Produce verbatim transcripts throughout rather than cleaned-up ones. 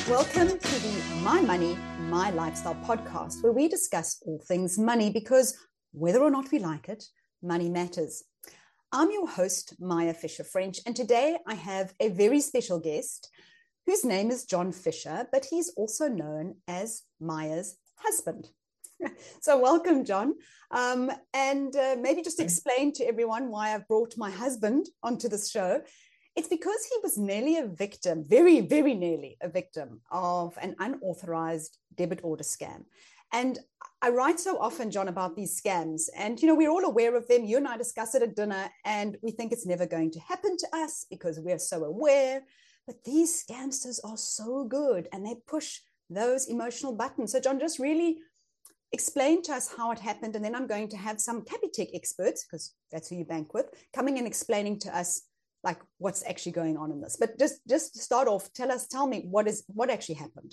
Welcome to the My Money, My Lifestyle podcast, where we discuss all things money because whether or not we like it, money matters. I'm your host, Maya Fisher-French, and today I have a very special guest whose name is John Fisher, but he's also known as Maya's husband. So welcome, John. Um, and uh, maybe just explain to everyone why I've brought my husband onto this show. It's because he was nearly a victim, very, very nearly a victim of an unauthorized debit order scam. And I write so often, John, about these scams. And, you know, we're all aware of them. You and I discuss it at dinner, and we think it's never going to happen to us because we're so aware. But these scamsters are so good, and they push those emotional buttons. So, John, just really explain to us how it happened. And then I'm going to have some Capitec experts, because that's who you bank with, coming and explaining to us like what's actually going on in this. But just just to start off, tell us, tell me what is what actually happened.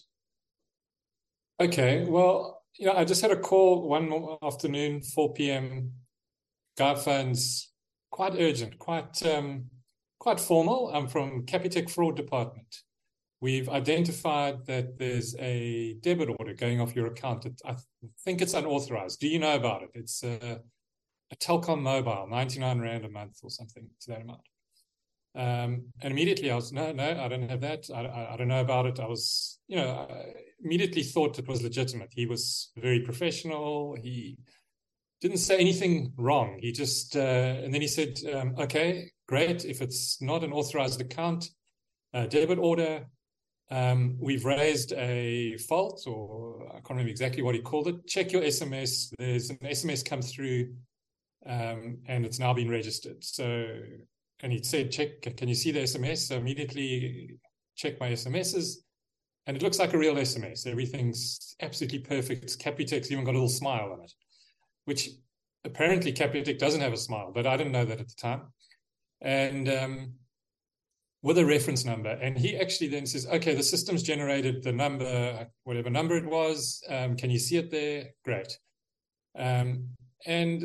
Okay, well, you know, I just had a call one afternoon, four p.m. Guy phones, quite urgent, quite um, quite formal. I'm from Capitec Fraud Department. We've identified that there's a debit order going off your account. It, I think it's unauthorized. Do you know about it? It's a, a Telkom Mobile, ninety-nine rand a month or something to that amount. Um, and immediately I was, no, no, I don't have that. I, I, I don't know about it. I was, you know, I immediately thought it was legitimate. He was very professional. He didn't say anything wrong. He just, uh, and then he said, um, okay, great. If it's not an authorized account, uh, debit order, um, we've raised a fault, or I can't remember exactly what he called it. Check your S M S. There's an S M S come through, um, and it's now been registered. So, and he said, check, can you see the S M S? So immediately check my S M Ses, and it looks like a real S M S. Everything's absolutely perfect. Capitec's even got a little smile on it, which apparently Capitec doesn't have a smile, but I didn't know that at the time. And um, with a reference number. And he actually then says, okay, the system's generated the number, whatever number it was. Um, can you see it there? Great. Um, and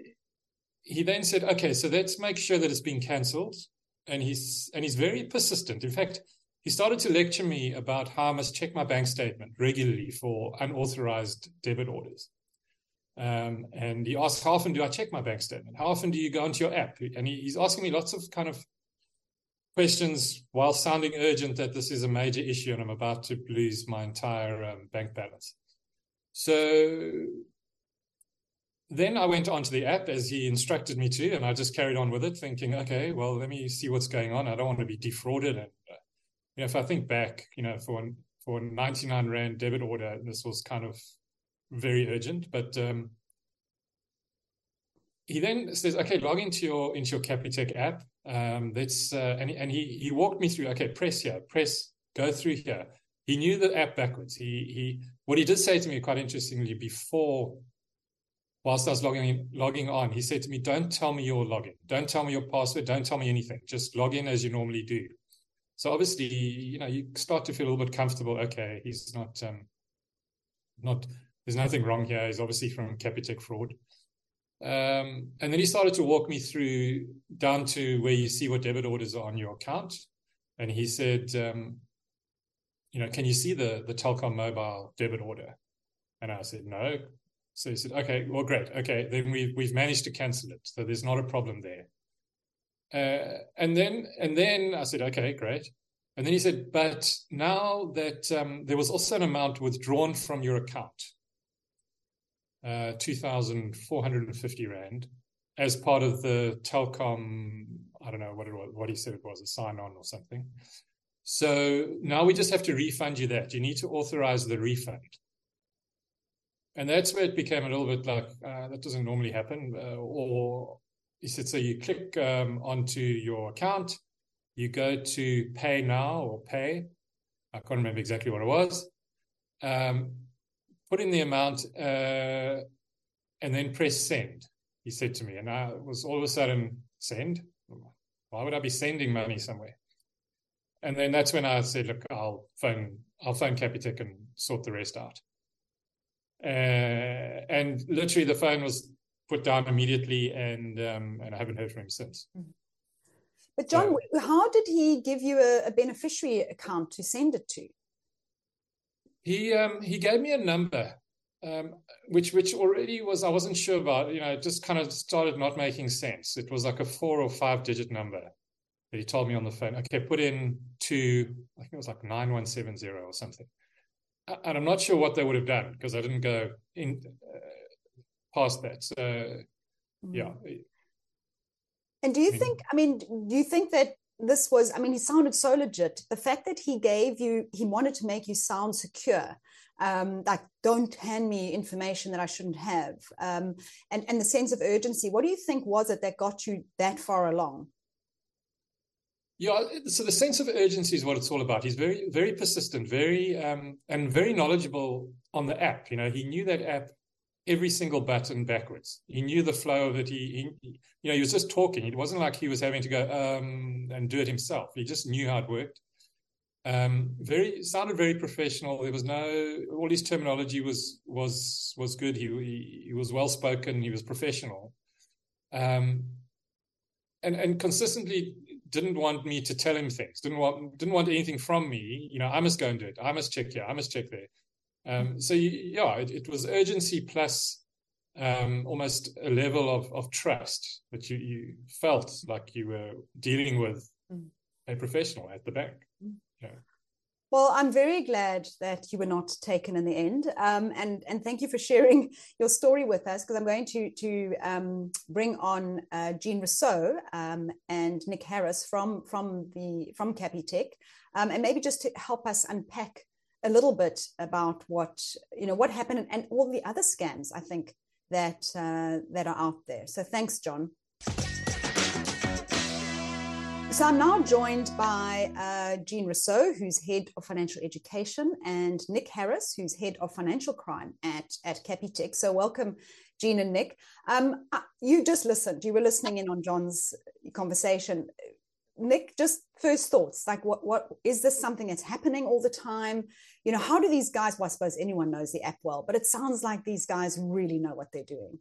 he then said, okay, so let's make sure that it's been cancelled. And he's and he's very persistent. In fact, he started to lecture me about how I must check my bank statement regularly for unauthorized debit orders. Um, and he asked, how often do I check my bank statement? How often do you go onto your app? And he, he's asking me lots of kind of questions while sounding urgent that this is a major issue and I'm about to lose my entire um, bank balance. So then I went onto the app as he instructed me to, and I just carried on with it, thinking, okay, well, let me see what's going on. I don't want to be defrauded. And uh, you know, if I think back, you know, for for ninety-nine rand debit order, this was kind of very urgent. But um, he then says, okay, log into your into your Capitec app. Um, that's uh, and and he he walked me through. Okay, press here, press, go through here. He knew the app backwards. He he what he did say to me quite interestingly before. Whilst I was logging in, logging on, he said to me, don't tell me your login. Don't tell me your password. Don't tell me anything. Just log in as you normally do. So obviously, you know, you start to feel a little bit comfortable. Okay, he's not, um, not, there's nothing wrong here. He's obviously from Capitec Fraud. Um, and then he started to walk me through down to where you see what debit orders are on your account. And he said, um, you know, can you see the, the Telkom Mobile debit order? And I said, no. So he said, okay, well, great. Okay, then we've, we've managed to cancel it. So there's not a problem there. Uh, and then and then I said, okay, great. And then he said, but now that um, there was also an amount withdrawn from your account, uh, two thousand four hundred fifty rand, as part of the Telkom, I don't know what it was, what he said it was, a sign-on or something. So now we just have to refund you that. You need to authorize the refund. And that's where it became a little bit like, uh, that doesn't normally happen. Uh, or he said, so you click um, onto your account, you go to pay now or pay. I can't remember exactly what it was. Um, put in the amount uh, and then press send, he said to me. And I was all of a sudden, send? Why would I be sending money somewhere? And then that's when I said, look, I'll phone, I'll phone Capitec and sort the rest out. Uh, and literally the phone was put down immediately, and um, and I haven't heard from him since. But John, so, how did he give you a, a beneficiary account to send it to? He um, he gave me a number, um, which which already was I wasn't sure about. You know, it just kind of started not making sense. It was like a four or five digit number that he told me on the phone. Okay, put in two. I think it was like nine one seven zero or something. And I'm not sure what they would have done because I didn't go in uh, past that. So mm. yeah. And do you I mean, think? I mean, do you think that this was, I mean, he sounded so legit. The fact that he gave you, he wanted to make you sound secure, um, like don't hand me information that I shouldn't have, um, and, and the sense of urgency. What do you think was it that got you that far along? Yeah, so the sense of urgency is what it's all about. He's very, very persistent, very, um, and very knowledgeable on the app. You know, he knew that app every single button backwards. He knew the flow of it. He, he, you know, he was just talking. It wasn't like he was having to go um, and do it himself. He just knew how it worked. Um, very sounded very professional. There was no, all his terminology was was was good. He he, he was well spoken. He was professional, um, and and consistently didn't want me to tell him things. Didn't want didn't want anything from me. You know, I must go and do it. I must check here. I must check there. Um, so you, yeah, it, it was urgency plus um, almost a level of, of trust that you, you felt like you were dealing with mm. a professional at the bank. Mm. Yeah. Well, I'm very glad that you were not taken in the end, um, and and thank you for sharing your story with us. Because I'm going to to um, bring on uh, Jean Rousseau um, and Nick Harris from from the from Capitec, um, and maybe just to help us unpack a little bit about what, you know, what happened and, and all the other scams, I think, that uh, that are out there. So thanks, John. So I'm now joined by uh, Jean Rousseau, who's head of financial education, and Nick Harris, who's head of financial crime at, at Capitec. So welcome, Jean and Nick. Um, you just listened. You were listening in on John's conversation. Nick, just first thoughts, like what, what is this something that's happening all the time? You know, how do these guys, well, I suppose anyone knows the app well, but it sounds like these guys really know what they're doing.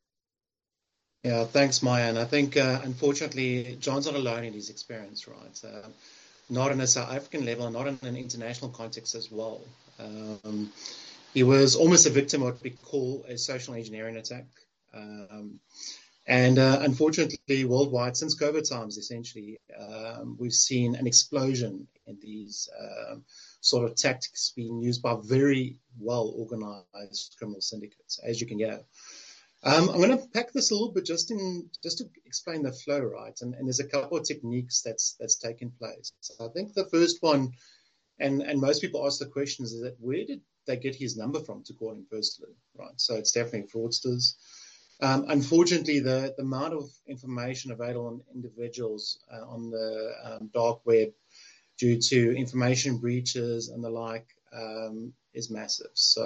Yeah, thanks, Maya. And I think, uh, unfortunately, John's not alone in his experience, right? Uh, not on a South African level, not in an international context as well. Um, he was almost a victim of what we call a social engineering attack. Um, And uh, unfortunately, worldwide, since COVID times, essentially, um, we've seen an explosion in these um, sort of tactics being used by very well-organized criminal syndicates, as you can hear. Um, I'm going to pack this a little bit just in just to explain the flow, right? And, and there's a couple of techniques that's that's taken place. So I think the first one, and, and most people ask the questions, is that where did they get his number from to call him firstly, right? So it's definitely fraudsters. Um, unfortunately, the, the amount of information available on individuals uh, on the um, dark web due to information breaches and the like um, is massive. So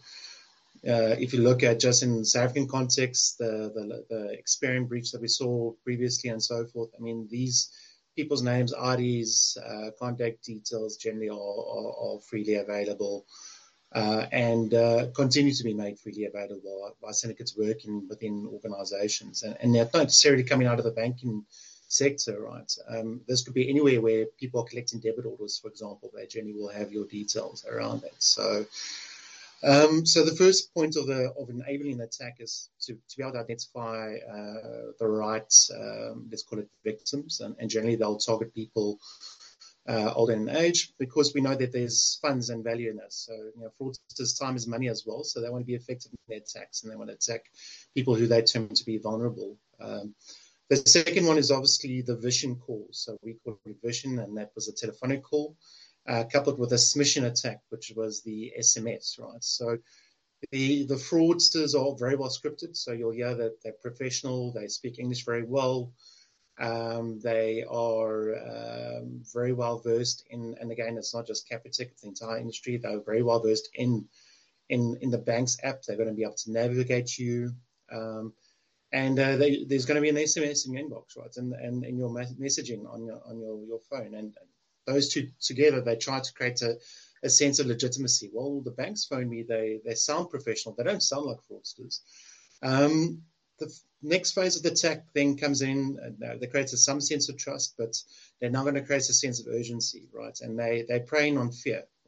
uh, if you look at just in the South African context, the, the, the Experian breach that we saw previously and so forth, I mean, these people's names, I Ds, uh, contact details generally are, are, are freely available. Uh, and uh, continue to be made freely available by, by syndicates working within organizations. And, and they're not necessarily coming out of the banking sector, right? Um, this could be anywhere where people are collecting debit orders, for example. They generally will have your details around that. So um, so the first point of the of enabling the attack is to, to be able to identify uh, the right, um, let's call it victims. And, and generally they'll target people Uh, older in age, because we know that there's funds and value in this. So, you know, fraudsters' time is money as well. So they want to be effective in their attacks, and they want to attack people who they term to be vulnerable. Um, the second one is obviously the vision call. So we call it vision, and that was a telephonic call, uh, coupled with a smishing attack, which was the S M S, right? So the the fraudsters are very well scripted. So you'll hear that they're professional, they speak English very well. Um, they are um, very well versed in, and again, it's not just Capitec, it's the entire industry. They're very well versed in, in, in the bank's app. They're going to be able to navigate you. Um, and uh, they, there's going to be an S M S in your inbox, right? And, and, and your messaging on your, on your, your phone. And those two together, they try to create a, a sense of legitimacy. Well, the banks phone me, they, they sound professional. They don't sound like fraudsters. Um, The next phase of the attack then comes in. Uh, they create some sense of trust, but they're now going to create a sense of urgency, right? And they, they're preying on fear,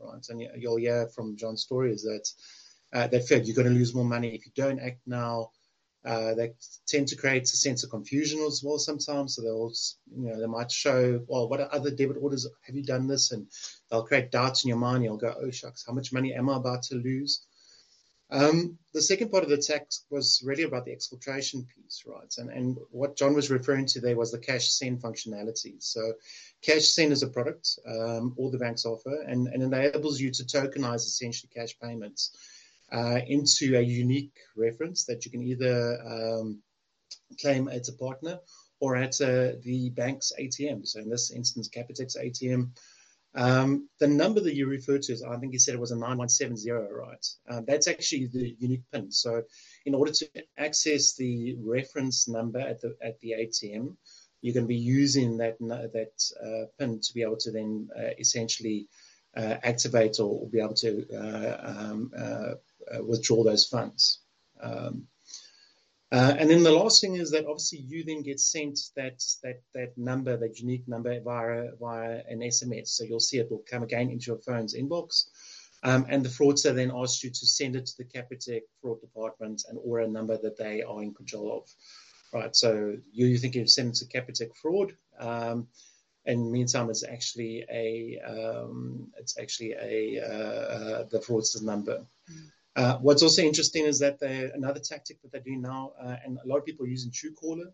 right? And you'll hear from John's story is that uh, that fear, you're going to lose more money if you don't act now. Uh, they tend to create a sense of confusion as well sometimes. So they'll, you know, they might show, well, what other debit orders have you done this? And they'll create doubts in your mind. You'll go, oh shucks, how much money am I about to lose? Um, the second part of the attack was really about the exfiltration piece, right? And and what John was referring to there was the cash send functionality. So cash send is a product um, all the banks offer, and, and enables you to tokenize essentially cash payments Uh, into a unique reference that you can either um, claim at a partner or at uh, the bank's A T M. So in this instance, Capitec's A T M. Um, the number that you referred to is, I think you said it was a nine one seven zero, right? Uh, that's actually the unique PIN. So in order to access the reference number at the at the A T M, you're going to be using that, that uh, PIN to be able to then uh, essentially uh, activate or, or be able to uh, um, uh, Uh, withdraw those funds. Um, uh, and then the last thing is that obviously you then get sent that that that number, that unique number via via an S M S. So you'll see it will come again into your phone's inbox. Um, and the fraudster then asks you to send it to the Capitec fraud department and or a number that they are in control of. Right. So you, you think you send it to Capitec fraud. Um, and meantime, it's actually a um, it's actually a uh, uh, the fraudster's number. Mm. Uh, what's also interesting is that they, another tactic that they do now, uh, and a lot of people are using Truecaller,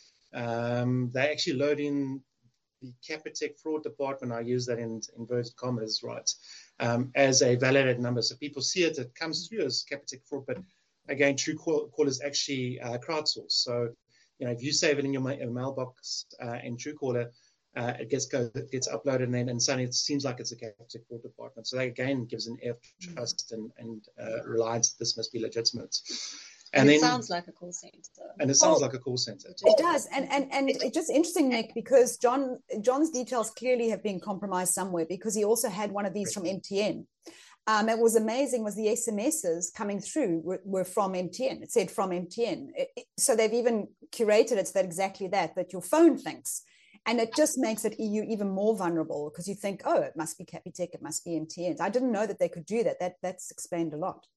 um, they actually load in the Capitec fraud department. I use that in inverted commas, right, um, as a validated number. So people see it, it comes through as Capitec fraud, but again, Truecaller is actually uh, crowdsourced. So, you know, if you save it in your, ma- your mailbox uh, in Truecaller, Uh, it gets go, it gets uploaded and then and suddenly it seems like it's a Capitec fraud department. So that again gives an air of trust and, and uh, reliance that this must be legitimate. And, and it then, sounds like a call center. And it sounds oh, like a call center. It does. And and and it's just interesting, Nick, because John John's details clearly have been compromised somewhere, because he also had one of these from M T N. Um, it was amazing was the S M Ses coming through were, were from M T N. It said from M T N. It, it, so they've even curated it so that exactly that, that your phone thinks. And it just makes it you even more vulnerable, because you think, oh, it must be Capitec, it must be M T N. I didn't know that they could do that. That that's explained a lot.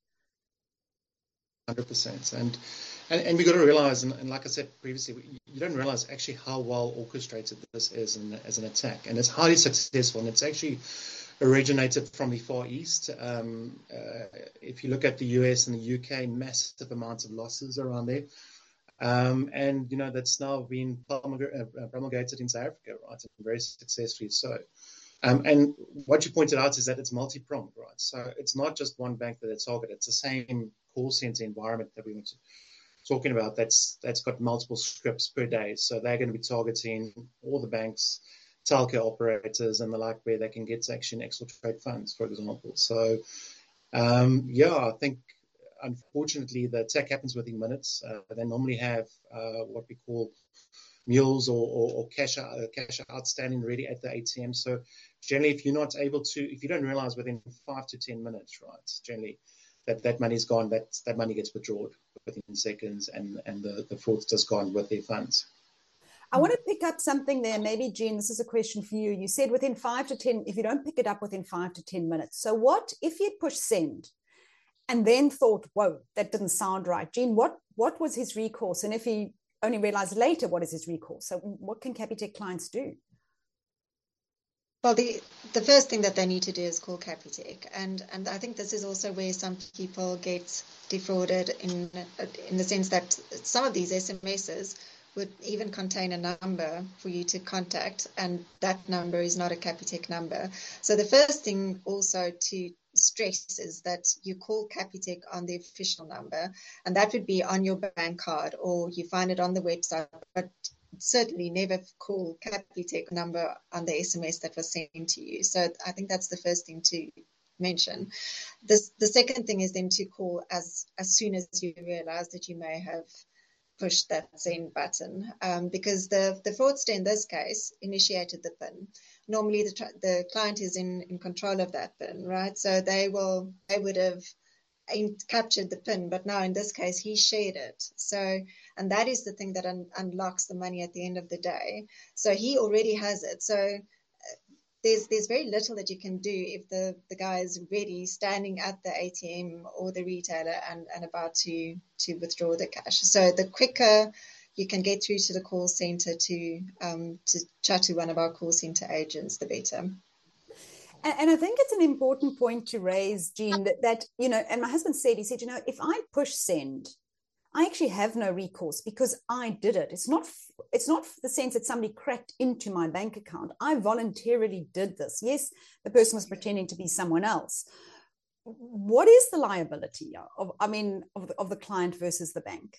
one hundred percent. And and, and we got to realize, and, and like I said previously, you don't realize actually how well orchestrated this is in, as an attack. And it's highly successful. And it's actually originated from the Far East. Um, uh, if you look at the U S and the U K, massive amounts of losses around there. Um, and, you know, that's now been promulgated in South Africa, right, and very successfully so. Um, and what you pointed out is that it's multi-pronged, right? So it's not just one bank that they target. It's the same call center environment that we were talking about that's that's got multiple scripts per day. So they're going to be targeting all the banks, telco operators and the like, where they can get to actually exfiltrate funds, for example. So, um, yeah, I think, unfortunately, the attack happens within minutes. Uh, they normally have uh, what we call mules or, or, or cash, uh, cash outstanding ready at the A T M. So generally, if you're not able to, if you don't realize within five to ten minutes, right, generally that, that money's gone, that, that money gets withdrawn within seconds, and, and the, the fraudster's gone with their funds. I want to pick up something there. Maybe, Jean, this is a question for you. You said within five to ten, if you don't pick it up within five to ten minutes. So what if you push send and then thought, whoa, that didn't sound right? Jean, what, what was his recourse? And if he only realized later, what is his recourse? So what can Capitec clients do? Well, the the first thing that they need to do is call Capitec. And, and I think this is also where some people get defrauded in, in the sense that some of these S M Ses would even contain a number for you to contact, and that number is not a Capitec number. So the first thing also to stress is that you call Capitec on the official number, and that would be on your bank card, or you find it on the website, but certainly never call Capitec number on the S M S that was sent to you. So I think that's the first thing to mention. This, the second thing is then to call as, as soon as you realize that you may have push that send button, um, because the, the fraudster in this case initiated the PIN. Normally the, the client is in, in control of that PIN, right? So they will they would have captured the PIN, but now in this case he shared it. So, and that is the thing that un, unlocks the money at the end of the day. So he already has it. So there's there's very little that you can do if the, the guy is ready, standing at the A T M or the retailer and, and about to, to withdraw the cash. So the quicker you can get through to the call center to um, to chat to one of our call center agents, the better. And, and I think it's an important point to raise, Jean, that, that, you know, and my husband said, he said, you know, if I push send, I actually have no recourse because I did it. It's not, it's not the sense that somebody cracked into my bank account. I voluntarily did this. Yes, the person was pretending to be someone else. What is the liability of, I mean, of the, of the client versus the bank?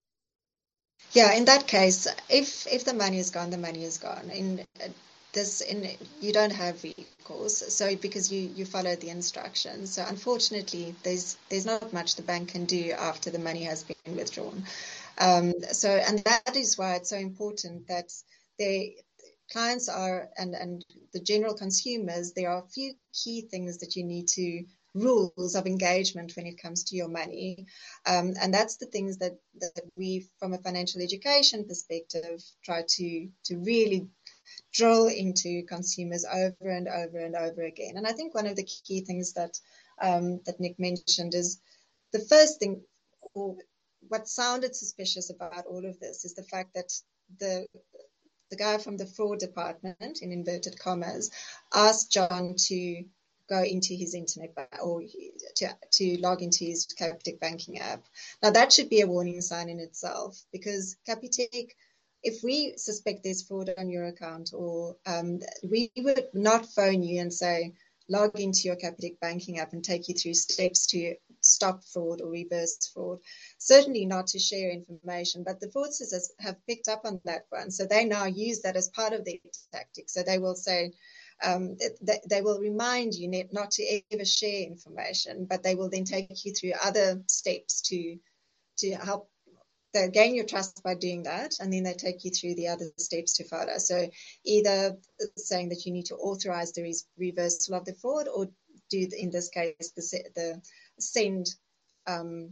Yeah, in that case, if if the money is gone, the money is gone. In this, in you don't have recourse. So because you you follow the instructions. So unfortunately, there's there's not much the bank can do after the money has been withdrawn. Um, so and that is why it's so important that they clients are and and the general consumers. There are a few key things that you need to. Rules of engagement when it comes to your money. Um, and that's the things that, that we, from a financial education perspective, try to, to really drill into consumers over and over and over again. And I think one of the key things that um, that Nick mentioned is the first thing, or what sounded suspicious about all of this is the fact that the the guy from the fraud department, in inverted commas, asked John to go into his internet or to, to log into his Capitec banking app. Now, that should be a warning sign in itself because Capitec, if we suspect there's fraud on your account or um, we would not phone you and say, log into your Capitec banking app and take you through steps to stop fraud or reverse fraud. Certainly not to share information, but the fraudsters have picked up on that one. So they now use that as part of their tactics. So they will say, Um, they, they will remind you not to ever share information, but they will then take you through other steps to to help they gain your trust by doing that, and then they take you through the other steps to follow. So either saying that you need to authorize the re- reversal of the fraud, or do in this case the the send um,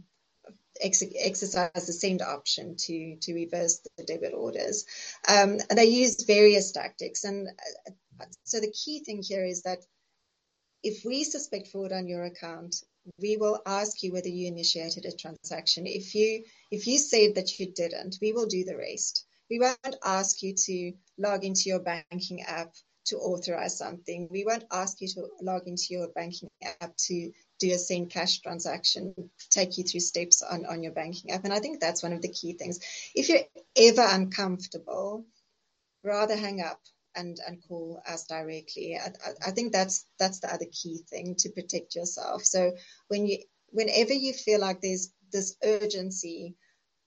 ex- exercise the send option to to reverse the debit orders. Um, and they use various tactics and. Uh, So the key thing here is that if we suspect fraud on your account, we will ask you whether you initiated a transaction. If you if you say that you didn't, we will do the rest. We won't ask you to log into your banking app to authorize something. We won't ask you to log into your banking app to do a send cash transaction, take you through steps on, on your banking app. And I think that's one of the key things. If you're ever uncomfortable, rather hang up. And, and call us directly. I, I think that's that's the other key thing to protect yourself. So when you, whenever you feel like there's this urgency,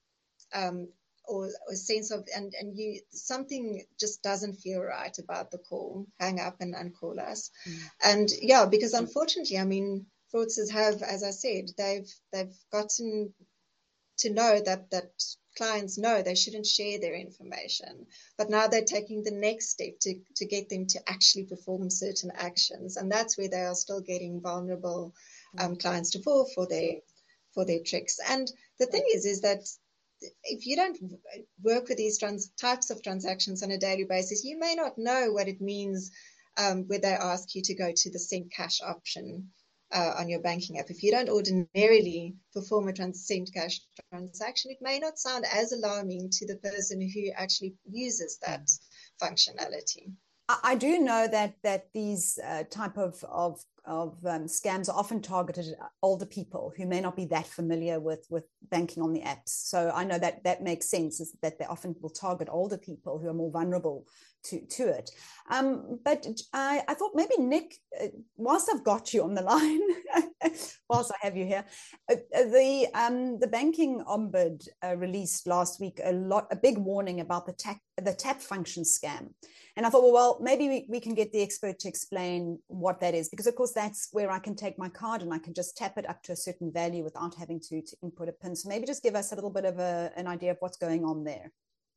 um, or a sense of and and you something just doesn't feel right about the call, hang up and, and call us. Mm. And yeah, because unfortunately, I mean, fraudsters have, as I said, they've they've gotten to know that that. Clients know they shouldn't share their information, but now they're taking the next step to, to get them to actually perform certain actions, and that's where they are still getting vulnerable um, clients to fall for their for their tricks. And the thing is, is that if you don't work with these trans- types of transactions on a daily basis, you may not know what it means um, where they ask you to go to the send cash option. Uh, on your banking app. If you don't ordinarily perform a trans- send cash transaction, it may not sound as alarming to the person who actually uses that functionality. I do know that that these uh, type of of, of um, scams are often targeted at older people who may not be that familiar with, with banking on the apps. So I know that that makes sense, is that they often will target older people who are more vulnerable to, to it. Um, but I, I thought maybe, Nick, uh, whilst I've got you on the line, whilst I have you here, uh, the um, the banking ombud uh, released last week a lot, a big warning about the tap, the tap function scam. And I thought, well, well maybe we, we can get the expert to explain what that is, because of course that's where I can take my card and I can just tap it up to a certain value without having to, to input a PIN. So maybe just give us a little bit of a, an idea of what's going on there.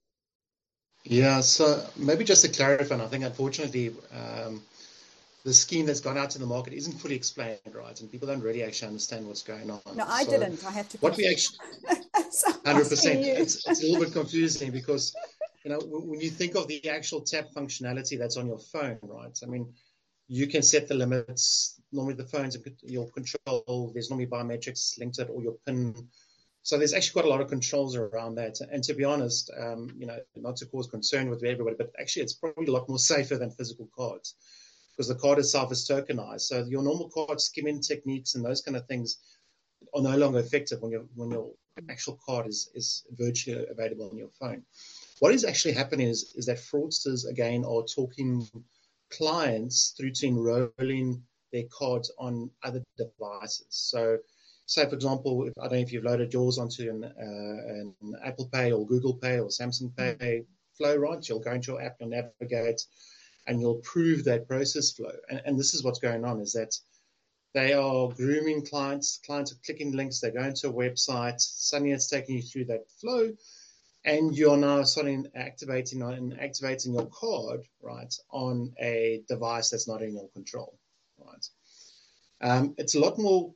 Yeah, so maybe just to clarify, and I think unfortunately um, the scheme that's gone out to the market isn't fully explained, right? And people don't really actually understand what's going on. No, I so didn't. I have to. What we actually, so one hundred percent, it's, it's a little bit confusing because, you know, when you think of the actual tap functionality that's on your phone, right? I mean, you can set the limits. Normally the phones, your control, there's normally biometrics linked to it, or your PIN. So there's actually quite a lot of controls around that. And to be honest, um, you know, not to cause concern with everybody, but actually it's probably a lot more safer than physical cards, because the card itself is tokenized. So your normal card skimming techniques and those kind of things are no longer effective when your when your actual card is is virtually available on your phone. What is actually happening is is that fraudsters again are talking clients through to enrolling their cards on other devices. So, say for example, if, I don't know if you've loaded yours onto an, uh, an Apple Pay or Google Pay or Samsung Pay mm-hmm. flow, right? You'll go into your app, you'll navigate, and you'll approve that process flow. And, and this is what's going on: is that they are grooming clients. Clients are clicking links. They go into a website. Suddenly, it's taking you through that flow. And you're now starting activating and activating your card, right, on a device that's not in your control, right? Um, it's a lot more,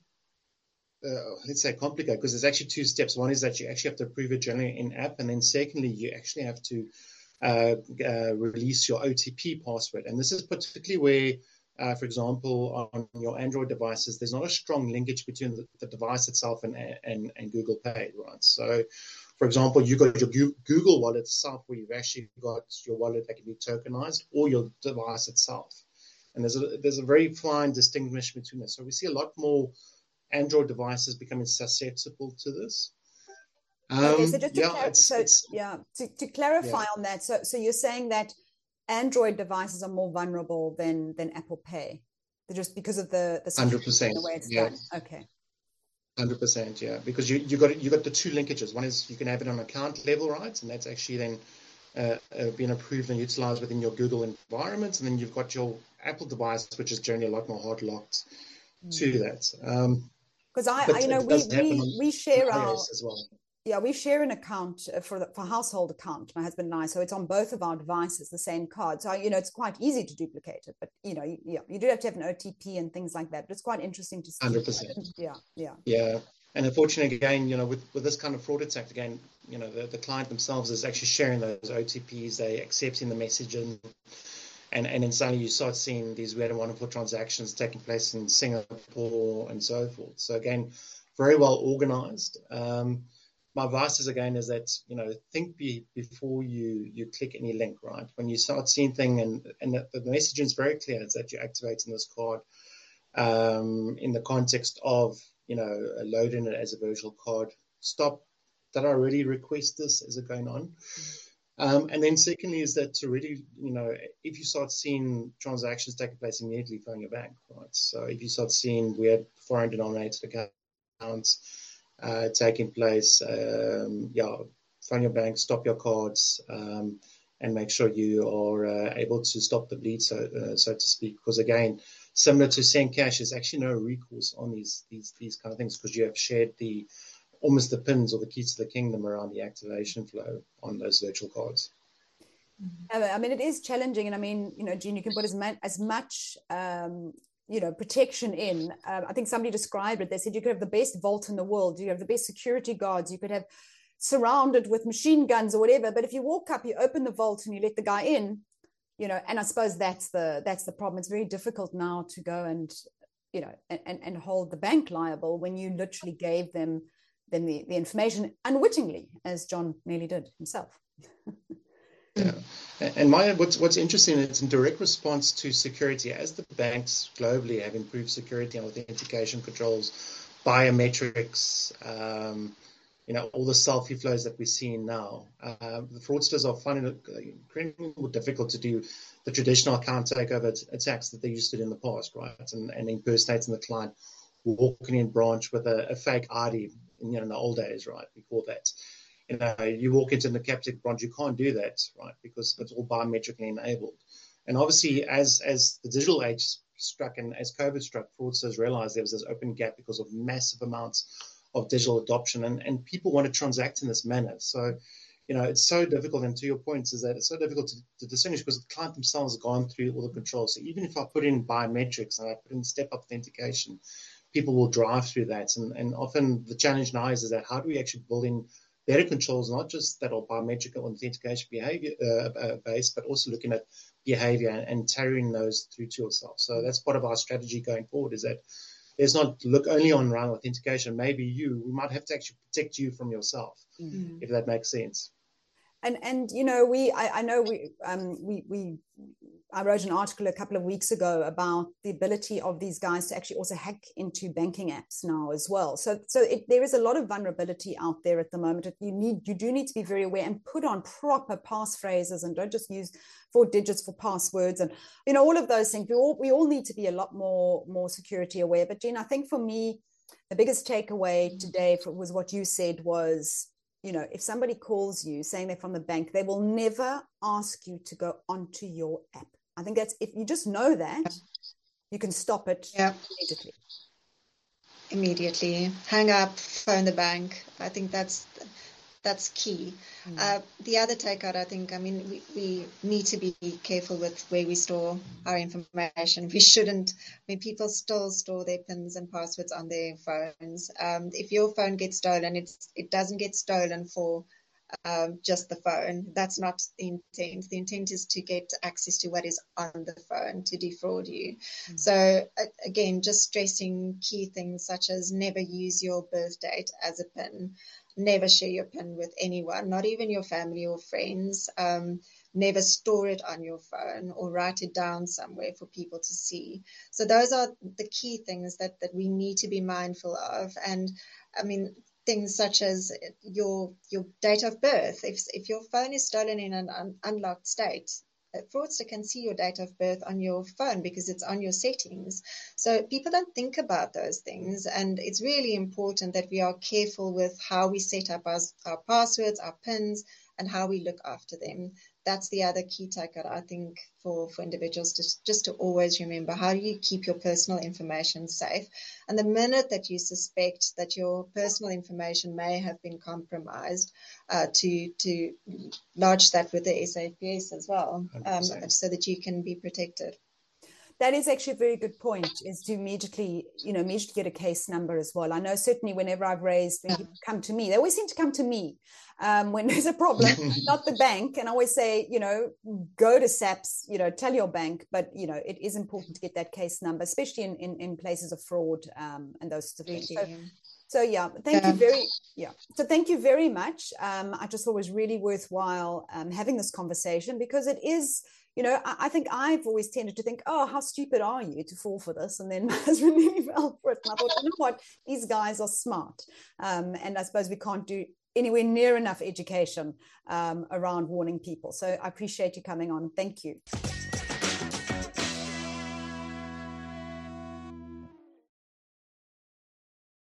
uh, let's say, complicated, because there's actually two steps. One is that you actually have to approve it generally in app, and then secondly, you actually have to uh, uh, release your O T P password. And this is particularly where, uh, for example, on your Android devices, there's not a strong linkage between the, the device itself and, and and Google Pay, right? So, for example, you got your Google wallet itself, where you've actually got your wallet that can be tokenized, or your device itself. And there's a there's a very fine distinction between this. So we see a lot more Android devices becoming susceptible to this. Um, okay, so just to, yeah, clar- it's, so, it's, yeah, to, to clarify yeah. on that, so so you're saying that Android devices are more vulnerable than than Apple Pay, just because of the the, one hundred percent, the way it's yeah. done. Okay. one hundred percent, yeah, because you you got you got the two linkages. One is you can have it on account level, right, and that's actually then uh, uh, being approved and utilized within your Google environment, and then you've got your Apple device, which is generally a lot more hard locked mm. to that. Um, because I, I, you know, we we on, we share our as well. Yeah, we share an account for the for household account, my husband and I. So it's on both of our devices, the same card. So, you know, it's quite easy to duplicate it. But, you know, yeah, you do have to have an O T P and things like that. But it's quite interesting to see. one hundred percent. Yeah, yeah. Yeah. And unfortunately, again, you know, with, with this kind of fraud attack, again, you know, the, the client themselves is actually sharing those O T Ps. They accepting the message. And, and, and then suddenly you start seeing these weird and wonderful transactions taking place in Singapore and so forth. So, again, very well organized. Um, My advice is, again, is that, you know, think be, before you, you click any link, right? When you start seeing thing and, and the, the messaging is very clear, is that you're activating this card um, in the context of, you know, loading it as a virtual card. Stop. Did I already request this? Is it going on? Um, and then secondly is that to really, you know, if you start seeing transactions taking place, immediately phone your bank, right? So if you start seeing weird foreign denominated accounts, Uh, taking place, um, yeah, phone your bank, stop your cards, um, and make sure you are uh, able to stop the bleed, so uh, so to speak. Because again, similar to Zencash, there's actually no recourse on these these these kind of things, because you have shared the almost the pins or the keys to the kingdom around the activation flow on those virtual cards. I mean, it is challenging, and I mean, you know, Jean, you can put as much as much. Um, you know, protection in. Um, I think somebody described it. They said you could have the best vault in the world. You have the best security guards. You could have surrounded with machine guns or whatever. But if you walk up, you open the vault and you let the guy in, you know, and I suppose that's the that's the problem. It's very difficult now to go and, you know, and, and hold the bank liable when you literally gave them, them the, the information unwittingly, as John nearly did himself. Yeah, and Maya, what's what's interesting, it's in direct response to security. As the banks globally have improved security and authentication controls, biometrics, um, you know, all the selfie flows that we're seeing now, uh, the fraudsters are finding it incredibly more difficult to do the traditional account takeover attacks that they used to do in the past, right? And, and impersonating the client, walking in branch with a, a fake I D, you know, in the old days, right? We call that. You know, you walk into the captive branch, you can't do that, right? Because it's all biometrically enabled. And obviously, as as the digital age struck and as COVID struck, fraudsters realized there was this open gap because of massive amounts of digital adoption, and, and people want to transact in this manner. So, you know, it's so difficult. And to your point, is that it's so difficult to, to distinguish because the client themselves have gone through all the controls. So even if I put in biometrics and I put in step authentication, people will drive through that. And, and often the challenge now is, is that how do we actually build in better controls, not just that are biometric authentication behavior uh, uh, based, but also looking at behavior and, and tailoring those through to yourself. So that's part of our strategy going forward, is that let's not look only on around authentication. Maybe you, we might have to actually protect you from yourself, mm. if that makes sense. And, and you know, we, I, I know we, um, we, we, I wrote an article a couple of weeks ago about the ability of these guys to actually also hack into banking apps now as well. So, so it, there is a lot of vulnerability out there at the moment. You need, you do need to be very aware and put on proper passphrases, and don't just use four digits for passwords, and you know, all of those things. We all, we all need to be a lot more, more security aware. But Jen, I think for me, the biggest takeaway today was what you said was, you know, if somebody calls you saying they're from the bank, they will never ask you to go onto your app. I think that's, if you just know that, you can stop it yeah. immediately. Immediately. Hang up, phone the bank. I think that's that's key. Mm. Uh, the other takeout, I think, I mean, we, we need to be careful with where we store our information. We shouldn't, I mean, people still store their PINs and passwords on their phones. Um, if your phone gets stolen, it's, it doesn't get stolen for um, just the phone. That's not the intent. The intent is to get access to what is on the phone to defraud you. Mm. So, again, just stressing key things such as never use your birth date as a PIN. Never share your PIN with anyone, not even your family or friends. Um, never store it on your phone or write it down somewhere for people to see. So those are the key things that, that we need to be mindful of. And I mean, things such as your your date of birth. If, if your phone is stolen in an un- unlocked state, a fraudster can see your date of birth on your phone because it's on your settings. So people don't think about those things. And it's really important that we are careful with how we set up our, our passwords, our PINs, and how we look after them. That's the other key takeout, I think, for, for individuals, just, just to always remember, how do you keep your personal information safe? And the minute that you suspect that your personal information may have been compromised, uh, to to lodge that with the S A P S as well, um, so that you can be protected. That is actually a very good point, is to immediately, you know, immediately get a case number as well. I know certainly whenever I've raised, when people come to me, they always seem to come to me um, when there's a problem, not the bank. And I always say, you know, go to SAPS, you know, tell your bank, but, you know, it is important to get that case number, especially in, in, in places of fraud um, and those sorts of things. So, so yeah, thank yeah. you very, yeah. So thank you very much. Um, I just thought it was really worthwhile um, having this conversation, because it is, you know, I, I think I've always tended to think, oh, how stupid are you to fall for this? And then my husband really fell for it. And I thought, you know what, these guys are smart. Um, and I suppose we can't do anywhere near enough education um, around warning people. So I appreciate you coming on. Thank you.